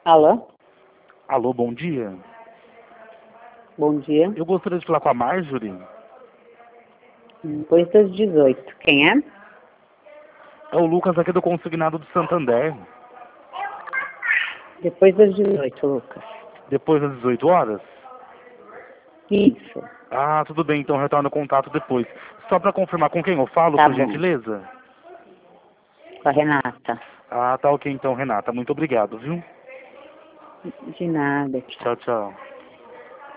Alô? Alô, bom dia. Bom dia. Eu gostaria de falar com a Marjorie. Depois das 18. Quem é? É o Lucas aqui do Consignado do Santander. Depois das 18, Lucas. Depois das 18 horas? Isso. Ah, tudo bem, então retorno o contato depois. Só para confirmar com quem eu falo, Tá por bom. gentileza? Com a Renata. Ah, tá ok então, Renata. Muito obrigado, viu? De nada, tchau. Tchau, tchau.